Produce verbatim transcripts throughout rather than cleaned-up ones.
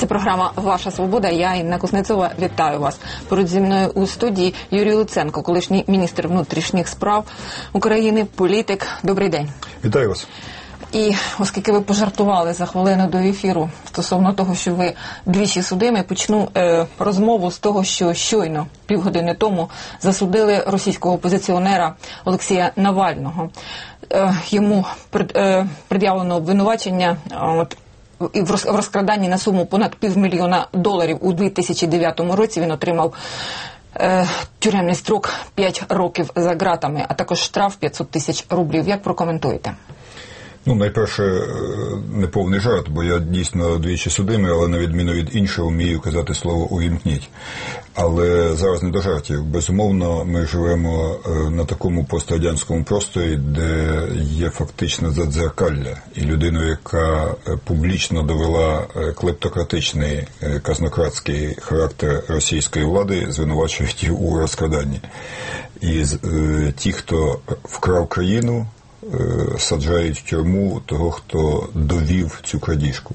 програма «Ваша свобода». Я, Інна Кузнецова, вітаю вас. Поруч зі мною у студії Юрій Луценко, колишній міністр внутрішніх справ України, політик. Добрий день. Вітаю вас. І оскільки ви пожартували за хвилину до ефіру стосовно того, що ви двічі судимі, почну е, розмову з того, що щойно, півгодини тому, засудили російського опозиціонера Олексія Навального. Е, йому пред, е, пред'явлено обвинувачення от, і в розкраданні на суму понад півмільйона доларів. У дві тисячі дев'ятому році він отримав е, тюремний строк п'ять років за ґратами, а також штраф п'ятсот тисяч рублів. Як прокоментуєте? Ну, найперше, неповний жарт, бо я дійсно двічі судимий, але на відміну від іншого вмію казати слово «увімкніть». Але зараз не до жартів. Безумовно, ми живемо на такому пострадянському просторі, де є фактично задзеркалля. І людину, яка публічно довела клептократичний, казнократський характер російської влади, звинувачують її у розкраданні. І ті, хто вкрав країну, саджають в тюрму того, хто довів цю крадіжку.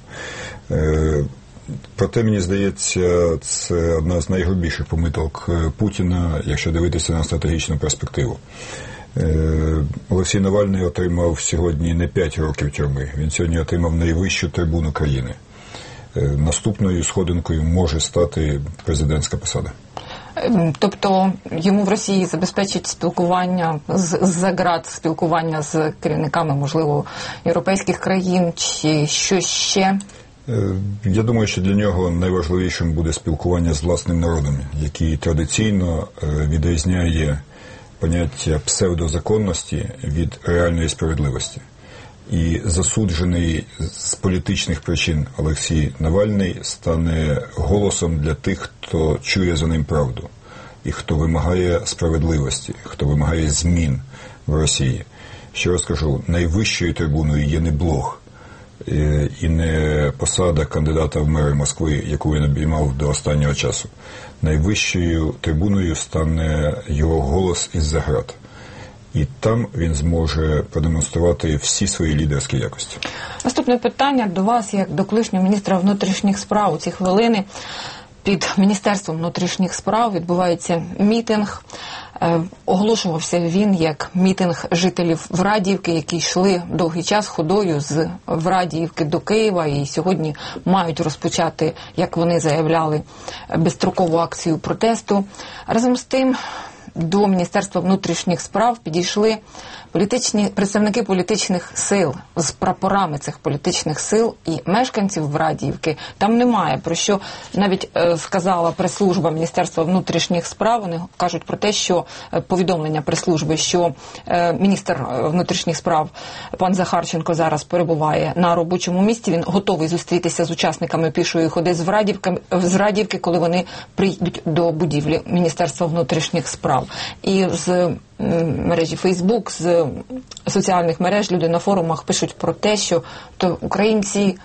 Проте, мені здається, це одна з найгрубіших помилок Путіна, якщо дивитися на стратегічну перспективу. Олексій Навальний отримав сьогодні не п'ять років тюрми, він сьогодні отримав найвищу трибуну країни. Наступною сходинкою може стати президентська посада. Тобто йому в Росії забезпечить спілкування з-за ґрат, спілкування з керівниками, можливо, європейських країн чи що ще? Я думаю, що для нього найважливішим буде спілкування з власним народом, який традиційно відрізняє поняття псевдозаконності від реальної справедливості. І засуджений з політичних причин Олексій Навальний стане голосом для тих, хто чує за ним правду і хто вимагає справедливості, хто вимагає змін в Росії. Ще раз кажу, найвищою трибуною є не блог і не посада кандидата в мери Москви, яку він обіймав до останнього часу. Найвищою трибуною стане його голос із-за ґрат. І там він зможе продемонструвати всі свої лідерські якості. Наступне питання до вас, як до колишнього міністра внутрішніх справ. У ці хвилини під Міністерством внутрішніх справ відбувається мітинг. Е, оголошувався він як мітинг жителів Врадіївки, які йшли довгий час ходою з Врадіївки до Києва і сьогодні мають розпочати, як вони заявляли, безстрокову акцію протесту. Разом з тим, до Міністерства внутрішніх справ підійшли політичні представники політичних сил з прапорами цих політичних сил і мешканців Врадіївки. Там немає, про що навіть е, сказала прес-служба Міністерства внутрішніх справ. Вони кажуть про те, що е, повідомлення прес-служби, що е, міністр внутрішніх справ пан Захарченко зараз перебуває на робочому місці. Він готовий зустрітися з учасниками пішої ходи з Врадіївки, з Врадіївки, коли вони прийдуть до будівлі Міністерства внутрішніх справ. І з мережі Фейсбук, з соціальних мереж люди на форумах пишуть про те, що то українці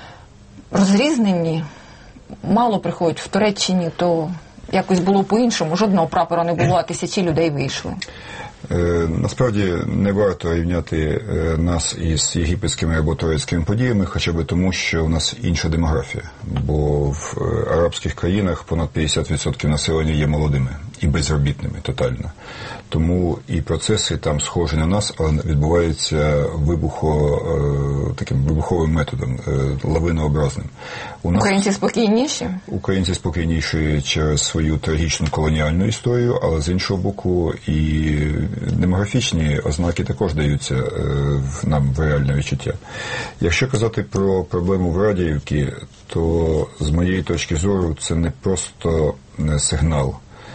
розрізнені, мало приходять в Туреччині, то якось було по-іншому, жодного прапора не було, а тисячі людей вийшли. Насправді не варто рівняти нас із єгипетськими або турецькими подіями, хоча б тому, що у нас інша демографія, бо в арабських країнах понад п'ятдесят відсотків населення є молодими і безробітними тотально. Тому і процеси там схожі на нас, але відбуваються вибухо, таким вибуховим методом, лавинообразним. У нас українці спокійніші? Українці спокійніші через свою трагічну колоніальну історію, але з іншого боку і демографічні ознаки також даються нам в реальне відчуття. Якщо казати про проблему Врадіївки, то з моєї точки зору це не просто сигнал.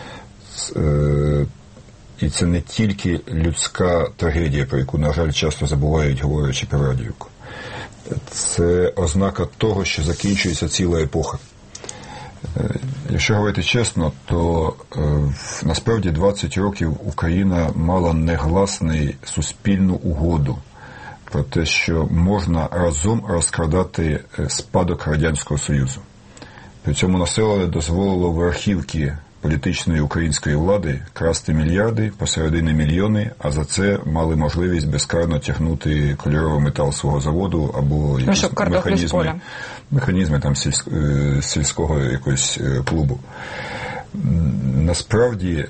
І це не тільки людська трагедія, про яку, на жаль, часто забувають, говорячи про Врадіївку. Це ознака того, що закінчується ціла епоха. Якщо говорити чесно, то е, насправді двадцять років Україна мала негласну суспільну угоду про те, що можна разом розкрадати спадок Радянського Союзу. При цьому населення дозволило верхівки політичної української влади красти мільярди, посередині мільйони, а за це мали можливість безкарно тягнути кольоровий метал свого заводу або якісь механізми, механізми там сільськ, сільського якогось клубу. Насправді,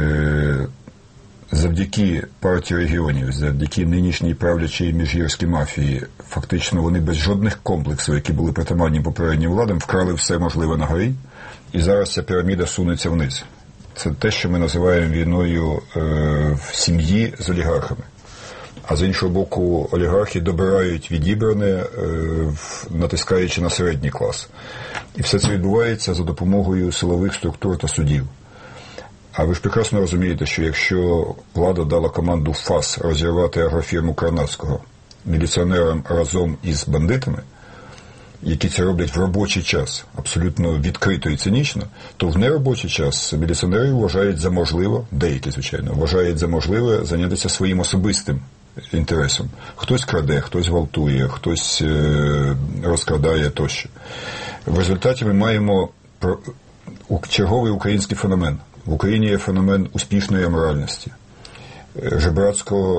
завдяки партії регіонів, завдяки нинішній правлячій міжгірській мафії, фактично вони без жодних комплексів, які були притаманні попереднім владам, вкрали все можливе на горі, і зараз ця піраміда сунеться вниз. Це те, що ми називаємо війною е, в сім'ї з олігархами. А з іншого боку, олігархи добирають відібране, е, натискаючи на середній клас. І все це відбувається за допомогою силових структур та судів. А ви ж прекрасно розумієте, що якщо влада дала команду ФАС розірвати агрофірму Карнацького міліціонерам разом із бандитами, які це роблять в робочий час, абсолютно відкрито і цинічно, то в неробочий час міліціонери вважають за можливо, деякі, звичайно, вважають за можливе зайнятися своїм особистим інтересом. Хтось краде, хтось гвалтує, хтось е- розкрадає тощо. В результаті ми маємо черговий український феномен. В Україні є феномен успішної аморальності, жебрацького,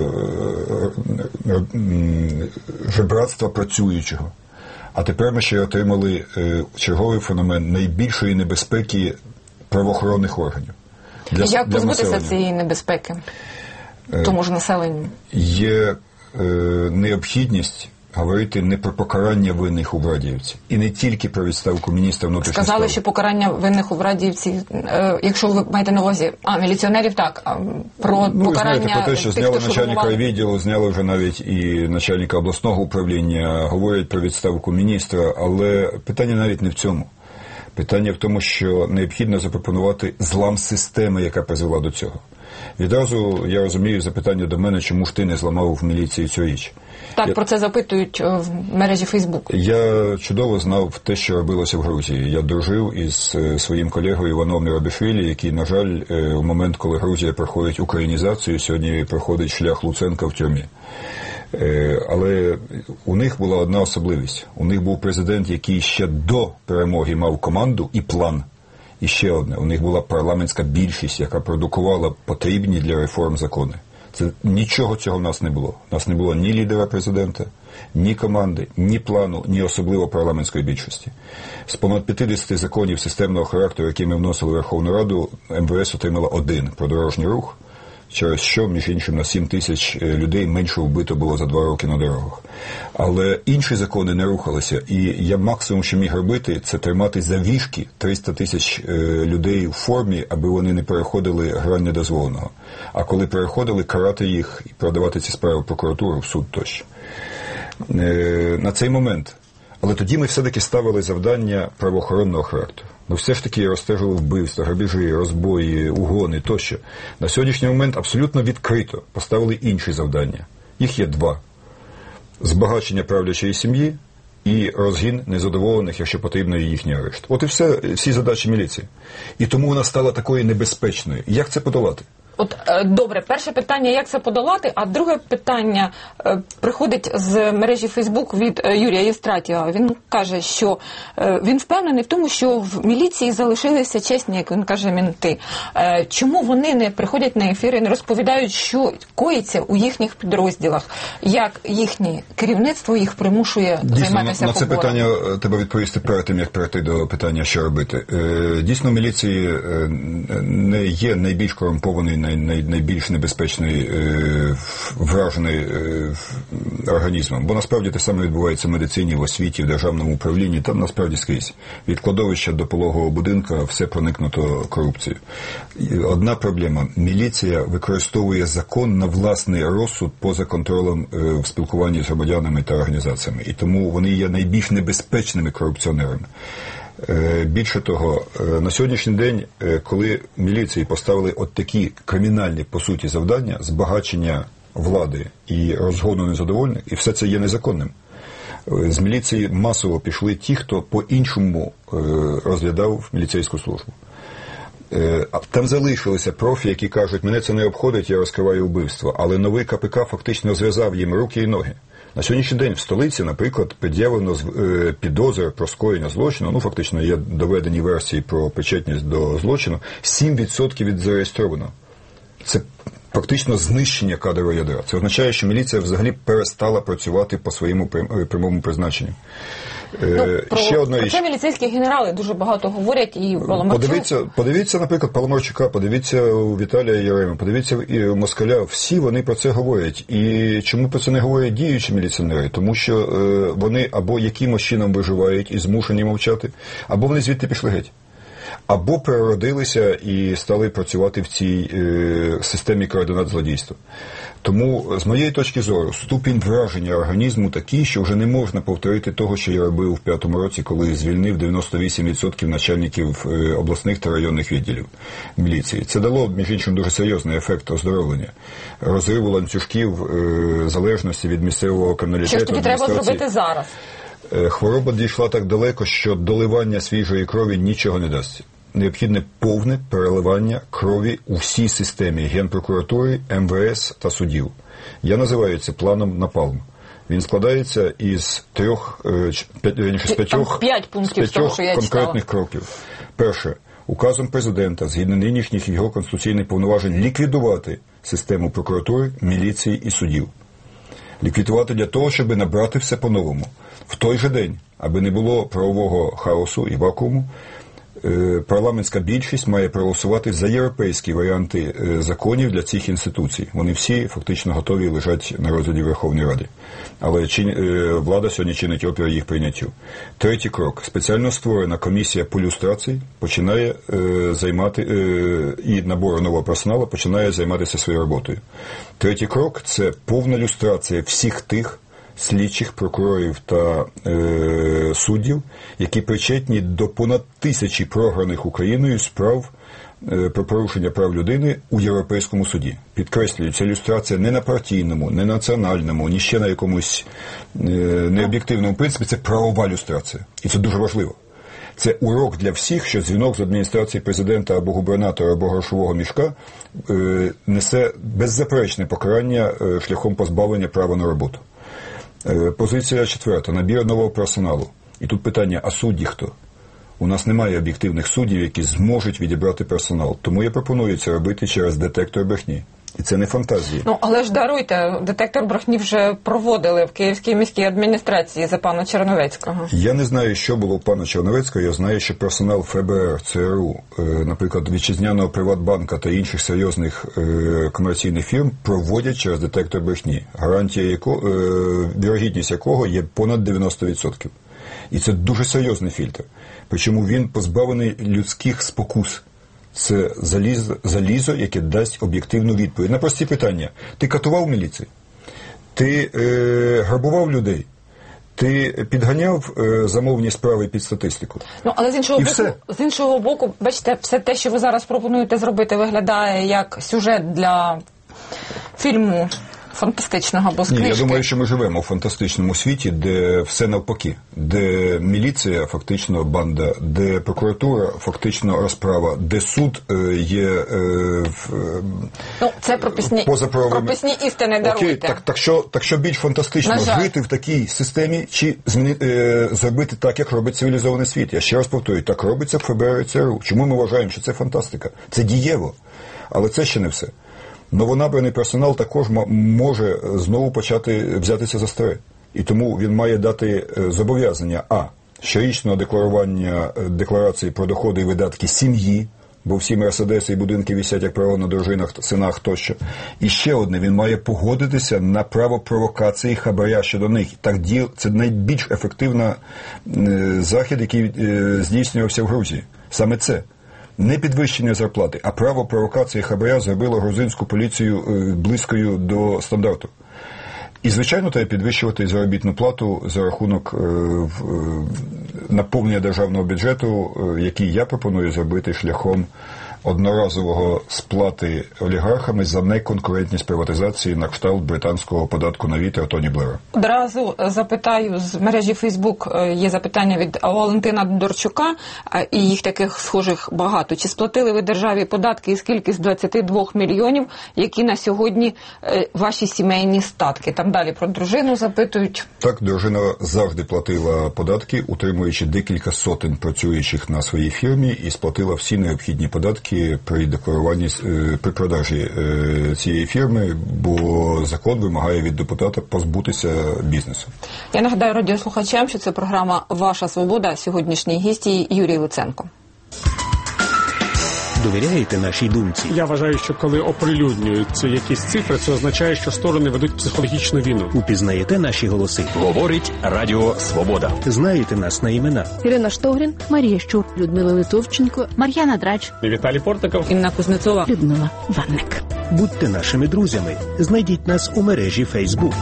жебратства працюючого. А тепер ми ще отримали черговий феномен найбільшої небезпеки правоохоронних органів. Для, Як для позбутися населення. Цієї небезпеки тому ж населенню? Є е, необхідність говорити не про покарання винних у Врадіївці. І не тільки про відставку міністра внутрішніх справ. Сказали, що покарання винних у Врадіївці, е, якщо ви маєте на увазі, а, міліціонерів так, а про ну, покарання... Знаєте, про те, що тих, зняли хто начальника шурмували... відділу, зняли вже навіть і начальника обласного управління, говорять про відставку міністра, але питання навіть не в цьому. Питання в тому, що необхідно запропонувати злам системи, яка призвела до цього. Відразу я розумію запитання до мене, чому ж ти не зламав в міліції цю річ. Так, я... про це запитують в мережі Фейсбук. Я чудово знав те, що робилося в Грузії. Я дружив із своїм колегою Іваном Мірабішвілі, який, на жаль, в момент, коли Грузія проходить українізацію, сьогодні проходить шлях Луценка в тюрмі. Але у них була одна особливість. У них був президент, який ще до перемоги мав команду і план. І ще одне. У них була парламентська більшість, яка продукувала потрібні для реформ закони. Це, нічого цього в нас не було. У нас не було ні лідера президента, ні команди, ні плану, ні особливо парламентської більшості. З понад п'ятдесят законів системного характеру, які ми вносили в Верховну Раду, ем ве ес отримала один про дорожній рух, через що, між іншим, на сім тисяч людей менше вбито було за два роки на дорогах. Але інші закони не рухалися, і я максимум, що міг робити, це тримати за вішки триста тисяч людей в формі, аби вони не переходили грань недозволеного. А коли переходили, карати їх і продавати ці справи в прокуратуру, в суд тощо. На цей момент. Але тоді ми все-таки ставили завдання правоохоронного характеру. Ми все ж таки розстежили вбивства, грабежі, розбої, угони тощо. На сьогоднішній момент абсолютно відкрито поставили інші завдання. Їх є два. Збагачення правлячої сім'ї і розгін незадоволених, якщо потрібно, і їхній арешт. От і все, всі задачі міліції. І тому вона стала такою небезпечною. Як це подолати? От, добре, перше питання, як це подолати, а друге питання е, приходить з мережі Фейсбук від е, Юрія Євстратіва. Він каже, що е, він впевнений в тому, що в міліції залишилися чесні, як він каже, мінти. Е, чому вони не приходять на ефіри, не розповідають, що коїться у їхніх підрозділах, як їхнє керівництво їх примушує Дійсно, займатися на, на це побором? питання треба відповісти перед тим, як перейти до питання, що робити. Е, дійсно, міліції е, не є найбільш корумпований, най, най, найбільш небезпечний е, вражений е, організмом. Бо насправді те саме відбувається в медицині, в освіті, в державному управлінні. Там насправді скрізь. Від кладовища до пологового будинка все проникнуто корупцією. Одна проблема. Міліція використовує закон на власний розсуд поза контролем е, в спілкуванні з громадянами та організаціями. І тому вони є найбільш небезпечними корупціонерами. Більше того, на сьогоднішній день, коли міліції поставили от такі кримінальні, по суті, завдання, збагачення влади і розгону незадовольних, і все це є незаконним, з міліції масово пішли ті, хто по-іншому розглядав міліцейську службу. Там залишилися профі, які кажуть, мене це не обходить, я розкриваю вбивство. Але новий КПК фактично зв'язав їм руки і ноги. На сьогоднішній день в столиці, наприклад, пред'явлено підозри про скоєння злочину, ну фактично є доведені версії про причетність до злочину, сім відсотків від зареєстрованого. Це фактично знищення кадрового ядра. Це означає, що міліція взагалі перестала працювати по своєму прямому призначенню. Ну, про, Ще одна про це міліцейські генерали дуже багато говорять, і Паламарчук. Подивіться, подивіться, наприклад, Паламарчука, подивіться у Віталія Яреми, подивіться і у Москаля, всі вони про це говорять. І чому про це не говорять діючі міліціонери? Тому що е, вони або якимось чином виживають і змушені мовчати, або вони звідти пішли геть. Або переродилися і стали працювати в цій е, системі координат злодійства. Тому, з моєї точки зору, ступінь враження організму такий, що вже не можна повторити того, що я робив в п'ятому році, коли звільнив дев'яносто вісім відсотків начальників е, обласних та районних відділів міліції. Це дало, між іншим, дуже серйозний ефект оздоровлення, розриву ланцюжків е, залежності від місцевого криміналітету. Що ж тобі треба зробити зараз? Хвороба дійшла так далеко, що доливання свіжої крові нічого не дасть. Необхідне повне переливання крові у всій системі Генпрокуратури, ем ве ес та судів. Я називаю це планом Напалм. Він складається із трьох, п'ять, з п'ятьох, п'ять пунктів з п'ятьох того, що конкретних кроків. Перше. Указом президента, згідно нинішніх його конституційних повноважень, ліквідувати систему прокуратури, міліції і судів. Ліквідувати для того, щоб набрати все по-новому. В той же день, аби не було правового хаосу і вакууму, парламентська більшість має проголосувати за європейські варіанти законів для цих інституцій. Вони всі фактично готові лежать на розгляді Верховної Ради. Але влада сьогодні чинить опір їх прийняттю. Третій крок. Спеціально створена комісія по люстрації починає займати, і набору нового персоналу починає займатися своєю роботою. Третій крок – це повна люстрація всіх тих слідчих, прокурорів та е, суддів, які причетні до понад тисячі програних Україною справ е, про порушення прав людини у Європейському суді. Підкреслюю, ця ілюстрація не на партійному, не на національному, ні ще на якомусь е, необ'єктивному принципі, це правова люстрація. І це дуже важливо. Це урок для всіх, що дзвінок з адміністрації президента або губернатора, або грошового мішка е, несе беззаперечне покарання е, шляхом позбавлення права на роботу. Позиція четверта. Набір нового персоналу. І тут питання, а судді хто? У нас немає об'єктивних суддів, які зможуть відібрати персонал. Тому я пропоную це робити через детектор брехні. І це не фантазії. Ну, але ж даруйте, детектор брехні вже проводили в Київській міській адміністрації за пана Черновецького. Я не знаю, що було у пана Черновецького. Я знаю, що персонал еф бе ер, це ер у, наприклад, вітчизняного Приватбанка та інших серйозних комерційних фірм проводять через детектор брехні, гарантія якого, вірогідність якого є понад дев'яносто відсотків. І це дуже серйозний фільтр. Причому він позбавлений людських спокус. Це залізо, залізо, яке дасть об'єктивну відповідь на прості питання. Ти катував міліцію? Ти е, грабував людей? Ти підганяв е, замовні справи під статистику? Ну, але з іншого боку, з іншого боку, бачите, все те, що ви зараз пропонуєте зробити, виглядає як сюжет для фільму фантастичного або з книжки. Ні, я думаю, що ми живемо в фантастичному світі, де все навпаки, де міліція фактично банда, де прокуратура фактично розправа, де суд е, є е, в, ну, це прописні, прописні істини, даруйте. Окей, так, так, що, так що більш фантастично жити в такій системі чи зміни, е, зробити так, як робить цивілізований світ? Я ще раз повторюю, так робиться в еф бе ер і це ер у. Чому ми вважаємо, що це фантастика? Це дієво. Але це ще не все. Новонабраний персонал також може знову почати взятися за старе. І тому він має дати зобов'язання а. щорічного декларування декларації про доходи і видатки сім'ї, бо всі мерседеси і будинки висять, як правило, на дружинах, синах тощо. І ще одне, він має погодитися на право провокації хабаря щодо них. Так діл, це найбільш ефективний захід, який здійснювався в Грузії. Саме це. Не підвищення зарплати, а право провокації хабаря зробило грузинську поліцію близькою до стандарту. І, звичайно, треба підвищувати заробітну плату за рахунок наповнення державного бюджету, який я пропоную зробити шляхом одноразового сплати олігархами за неконкурентність приватизації на кшталт британського податку на вітер Тоні Блера. Одразу запитаю, з мережі Фейсбук є запитання від Валентина Дорчука, і їх таких схожих багато. Чи сплатили ви державі податки і скільки з двадцяти двох мільйонів, які на сьогодні ваші сімейні статки? Там далі про дружину запитують. Так, дружина завжди платила податки, утримуючи декілька сотень працюючих на своїй фірмі, і сплатила всі необхідні податки при декларуванні, при продажі цієї фірми, бо закон вимагає від депутата позбутися бізнесу. Я нагадаю радіослухачам, що це програма «Ваша свобода». Сьогоднішній гість Юрій Луценко. Довіряєте нашій думці? Я вважаю, що коли оприлюднюються якісь цифри, це означає, що сторони ведуть психологічну війну. Упізнаєте наші голоси? Говорить Радіо Свобода. Знаєте нас на імена? Ірина Штогрін, Марія Щур, Людмила Литовченко, Мар'яна Драч, Віталій Портников, Інна Кузнецова, Людмила Ванник. Будьте нашими друзями. Знайдіть нас у мережі Фейсбук.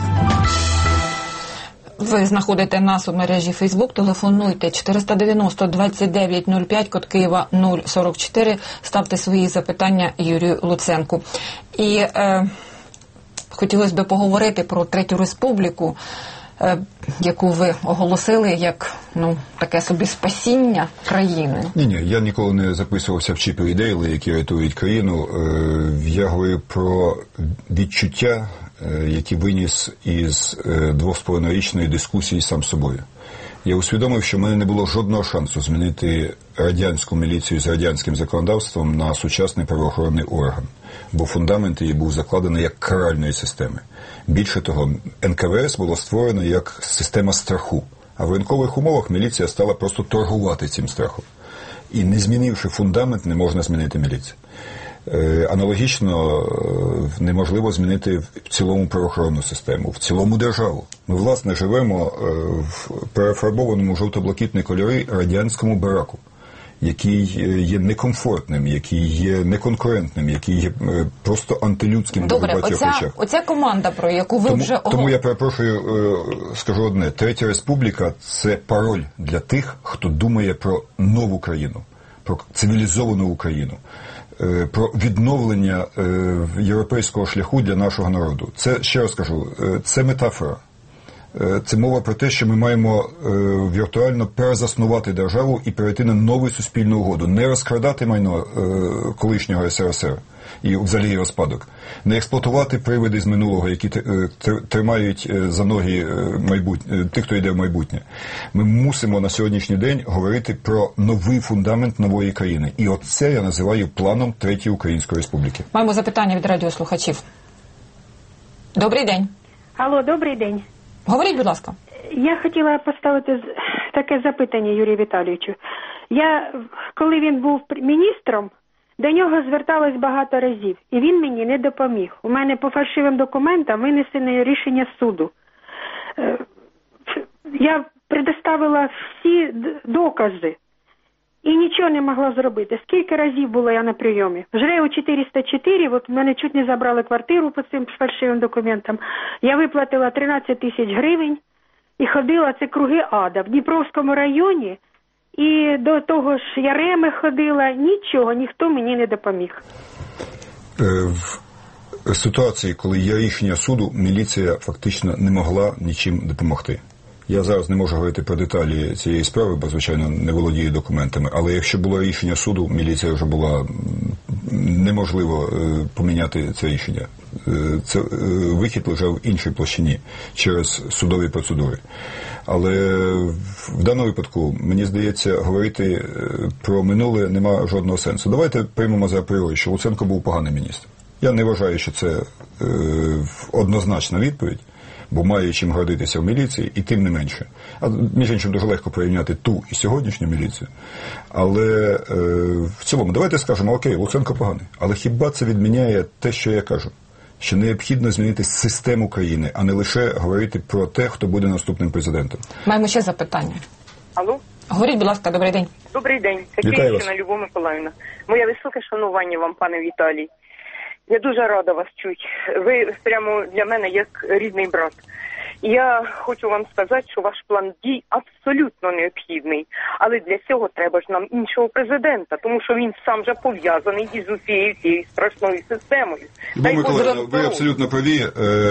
Ви знаходите нас у мережі Фейсбук, телефонуйте чотириста дев'яносто двадцять дев'ять нуль п'ять, код Києва нуль сорок чотири, ставте свої запитання Юрію Луценку. І е, хотілося б поговорити про Третю Республіку, е, яку ви оголосили як, ну, таке собі спасіння країни. Ні-ні, я ніколи не записувався в чіпи і дейли, які рятують країну. Е, я говорю про відчуття, які виніс із двохсполовинорічної дискусії сам собою. Я усвідомив, що в мене не було жодного шансу змінити радянську міліцію з радянським законодавством на сучасний правоохоронний орган, бо фундамент її був закладений як каральної системи. Більше того, ен ка ве ес було створено як система страху, а в ринкових умовах міліція стала просто торгувати цим страхом. І не змінивши фундамент, не можна змінити міліцію. Аналогічно неможливо змінити в цілому правоохоронну систему, в цілому державу. Ми, власне, живемо в перефарбованому жовто-блакитні кольори радянському бараку, який є некомфортним, який є неконкурентним, який є просто антилюдським до багатьох речах. Оця команда, про яку ви тому, вже... Тому я, перепрошую, скажу одне. Третя Республіка – це пароль для тих, хто думає про нову країну, про цивілізовану Україну, про відновлення європейського шляху для нашого народу. Це, ще раз кажу, це метафора. Це мова про те, що ми маємо віртуально перезаснувати державу і перейти на нову суспільну угоду. Не розкрадати майно колишнього ес ер ес ер і взагалі розпадок. Не експлуатувати привиди з минулого, які тримають за ноги майбутнє, тих, хто йде в майбутнє. Ми мусимо на сьогоднішній день говорити про новий фундамент нової країни. І оце я називаю планом Третьої Української Республіки. Маємо запитання від радіослухачів. Добрий день. Алло, добрий день. Говоріть, будь ласка. Я хотіла поставити таке запитання Юрію Віталійовичу. Я, коли він був міністром, до нього зверталось багато разів, і він мені не допоміг. У мене по фальшивим документам винесене рішення суду. Я предоставила всі докази і нічого не могла зробити. Скільки разів було я на прийомі? В ЖРЕУ чотириста чотири, от мене чуть не забрали квартиру по цим фальшивим документам. Я виплатила тринадцять тисяч гривень і ходила, це круги ада. В Дніпровському районі і до того ж Яреми ходила, нічого, ніхто мені не допоміг. В ситуації, коли є рішення суду, міліція фактично не могла нічим допомогти. Я зараз не можу говорити про деталі цієї справи, бо, звичайно, не володію документами. Але якщо було рішення суду, міліція вже була... неможливо поміняти це рішення. Це, вихід лежав в іншій площині, через судові процедури. Але в даному випадку, мені здається, говорити про минуле нема жодного сенсу. Давайте приймемо за апріорі, що Луценко був поганий міністр. Я не вважаю, що це е, однозначна відповідь, бо має чим гордитися в міліції, і тим не менше. А між іншим дуже легко порівняти ту і сьогоднішню міліцію. Але е, в цілому, давайте скажемо, окей, Луценко поганий. Але хіба це відміняє те, що я кажу? Що необхідно змінити систему країни, а не лише говорити про те, хто буде наступним президентом. Маємо ще запитання. Алло? Говоріть, будь ласка, добрий день. Добрий день. Це Київщина, Любов Миколаївна. Моє високе шанування вам, пане Віталій. Я дуже рада вас чути. Ви прямо для мене як рідний брат. Я хочу вам сказати, що ваш план дій абсолютно необхідний. Але для цього треба ж нам іншого президента, тому що він сам же пов'язаний із усією цією страшною системою. Бо, Микола, ви абсолютно праві,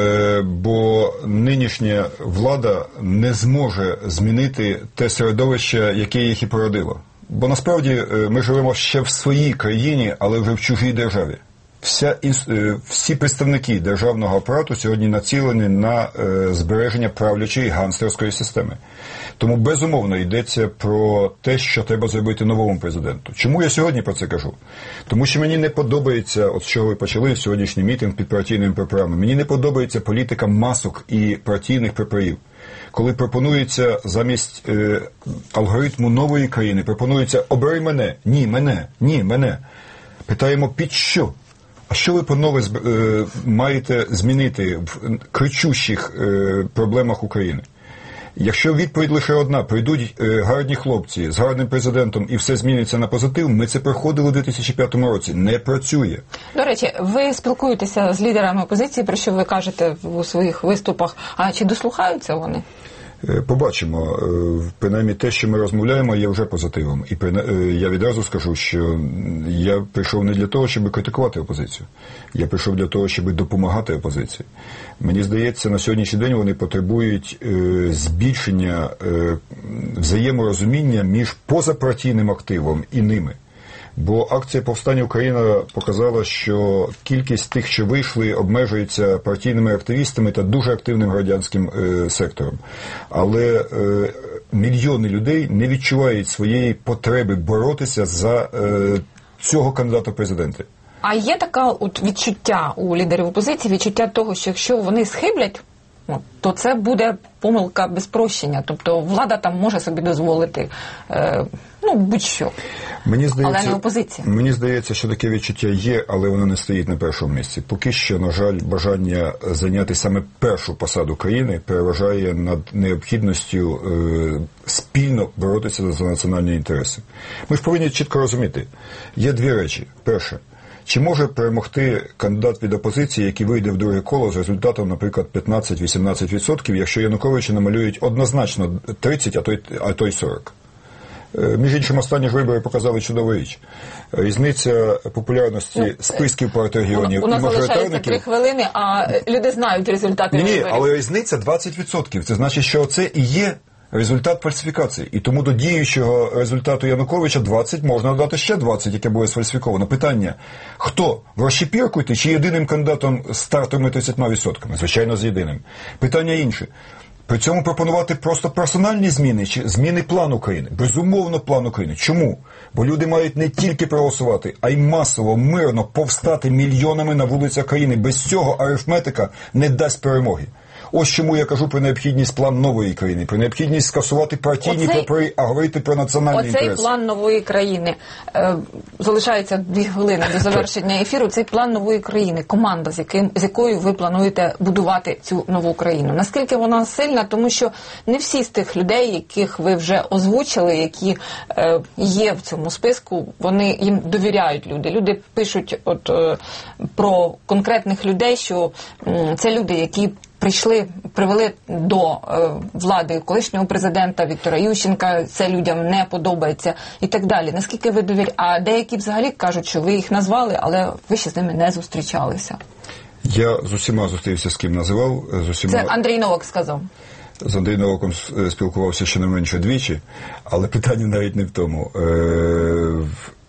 бо нинішня влада не зможе змінити те середовище, яке їх і породило. Бо насправді ми живемо ще в своїй країні, але вже в чужій державі. Вся, всі представники державного апарату сьогодні націлені на збереження правлячої ганцтерської системи. Тому безумовно йдеться про те, що треба зробити новому президенту. Чому я сьогодні про це кажу? Тому що мені не подобається, от з чого ви почали сьогоднішній мітинг під партійними прапорами, мені не подобається політика масок і партійних прапорів. Коли пропонується замість е, алгоритму нової країни, пропонується «обери мене», «ні, мене», «ні, мене». Питаємо «під що?» А що ви, панове, е, маєте змінити в кричущих е, проблемах України? Якщо відповідь лише одна, прийдуть е, гарні хлопці з гарним президентом і все зміниться на позитив, ми це проходили у дві тисячі п'ятому році. Не працює. До речі, ви спілкуєтеся з лідерами опозиції, про що ви кажете у своїх виступах, а чи дослухаються вони? Побачимо. Принаймні те, що ми розмовляємо, є вже позитивом. І я відразу скажу, що я прийшов не для того, щоб критикувати опозицію. Я прийшов для того, щоб допомагати опозиції. Мені здається, на сьогоднішній день вони потребують збільшення взаєморозуміння між позапартійним активом і ними. Бо акція «Повстання Україна» показала, що кількість тих, що вийшли, обмежується партійними активістами та дуже активним громадянським е, сектором. Але е, мільйони людей не відчувають своєї потреби боротися за е, цього кандидата в президенти. А є таке от відчуття у лідерів опозиції, відчуття того, що якщо вони схиблять, то це буде помилка без прощення. Тобто влада там може собі дозволити, е, ну, будь-що. Мені здається, але не опозиція. Мені здається, що таке відчуття є, але воно не стоїть на першому місці. Поки що, на жаль, бажання зайняти саме першу посаду країни переважає над необхідністю е, спільно боротися за національні інтереси. Ми ж повинні чітко розуміти, є дві речі. Перше, чи може перемогти кандидат від опозиції, який вийде в друге коло з результатом, наприклад, п'ятнадцять-вісімнадцять відсотків, якщо Януковича намалюють однозначно тридцять, а то й, а то й сорок? Між іншим, останні ж вибори показали чудову річ. Різниця популярності ну, списків партій регіонів і мажоритарників... У нас залишається три хвилини, а люди знають результати виборів. Ні, але різниця двадцять відсотків. Це значить, що це і є результат фальсифікації. І тому до діючого результату Януковича двадцять можна додати ще двадцять, яке було сфальсифіковано. Питання, хто? В розщепірку йти чи єдиним кандидатом з стартовими тридцятьма відсотками? Звичайно, з єдиним. Питання інше. При цьому пропонувати просто персональні зміни чи зміни плану країни. Безумовно, план України. Чому? Бо люди мають не тільки проголосувати, а й масово, мирно повстати мільйонами на вулицях країни. Без цього арифметика не дасть перемоги. Ось чому я кажу про необхідність план нової країни, про необхідність скасувати партійні оцей, прапори, а говорити про національний оцей інтерес. Оцей план нової країни. Е, залишається дві хвилини до завершення ефіру. Цей план нової країни, команда, з, яким, з якою ви плануєте будувати цю нову країну. Наскільки вона сильна? Тому що не всі з тих людей, яких ви вже озвучили, які е, є в цьому списку, вони їм довіряють люди. Люди пишуть от, е, про конкретних людей, що е, це люди, які прийшли, привели до е, влади колишнього президента Віктора Ющенка, це людям не подобається і так далі. Наскільки ви довіряєте? А деякі взагалі кажуть, що ви їх назвали, але ви ще з ними не зустрічалися. Я з усіма зустрівся, з ким називав. З усіма... Це Андрій Новак сказав. З Андрієм Новаком спілкувався ще не менше двічі, але питання навіть не в тому. Е,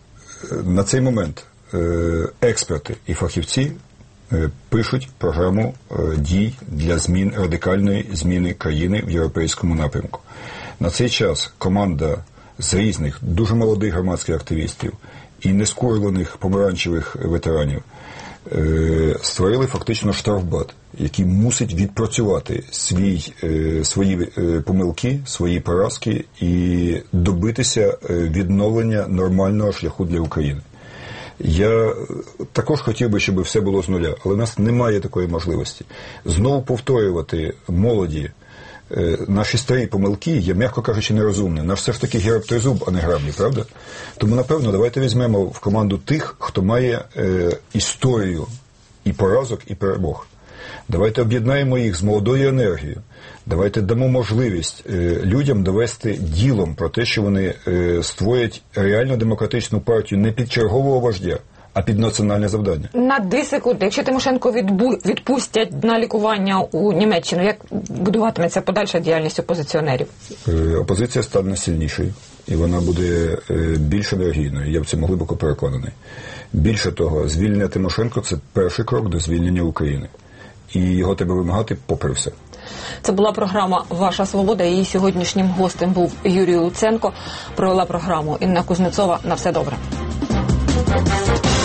на цей момент е, експерти і фахівці пишуть програму дій для змін, радикальної зміни країни в європейському напрямку. На цей час команда з різних, дуже молодих громадських активістів і нескурлених помаранчевих ветеранів створили фактично штрафбат, який мусить відпрацювати свій, свої помилки, свої поразки і добитися відновлення нормального шляху для України. Я також хотів би, щоб все було з нуля, але в нас немає такої можливості. Знову повторювати молоді е, наші старі помилки є, м'яко кажучи, нерозумне. Наш все ж таки герб тризуб, а не граблі, правда? Тому, напевно, давайте візьмемо в команду тих, хто має е, історію і поразок, і перемог. Давайте об'єднаємо їх з молодою енергією. Давайте дамо можливість е, людям довести ділом про те, що вони е, створять реально демократичну партію не під чергового вождя, а під національне завдання. На дві секунди. Якщо Тимошенко відбу... відпустять на лікування у Німеччину, як будуватиметься подальша діяльність опозиціонерів? Е, опозиція стане сильнішою, і вона буде е, більш енергійною. Я в цьому глибоко переконаний. Більше того, звільнення Тимошенко – це перший крок до звільнення України. І його треба вимагати попри все. Це була програма «Ваша свобода». Її сьогоднішнім гостем був Юрій Луценко. Провела програму Інна Кузнецова. На все добре.